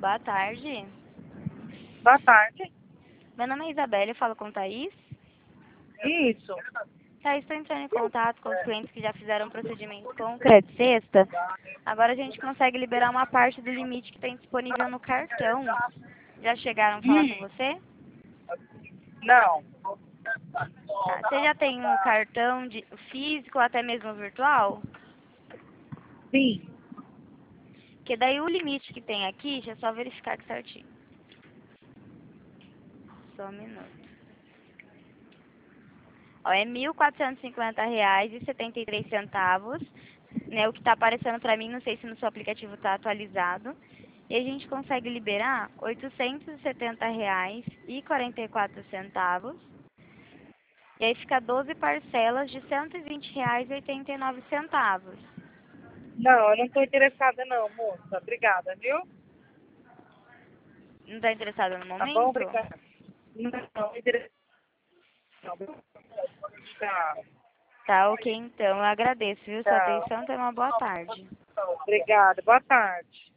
Boa tarde. Boa tarde. Meu nome é Isabela, eu falo com Thaís. Isso. Thaís, estou entrando em contato com os clientes que já fizeram procedimento com o Credit Sexta. Agora a gente consegue liberar uma parte do limite que tem disponível no cartão. Já chegaram a falar com você? Não. Tá. Você já tem um cartão físico ou até mesmo virtual? Sim. Porque daí o limite que tem aqui, deixa eu só verificar aqui certinho. Só um minuto. Ó, é R$ 1.450,73, né? O que está aparecendo para mim, não sei se no seu aplicativo está atualizado. E a gente consegue liberar R$ 870,44. E aí fica 12 parcelas de R$ 120,89. Não, eu não estou interessada não, moça. Obrigada, viu? Não está interessada no Tá bom? momento? Obrigada. Não, não me interessa. Não. Tá. Tá, ok, então. Eu agradeço, viu? Sua Tchau. atenção. Tenha uma boa tarde. Obrigada. Boa tarde.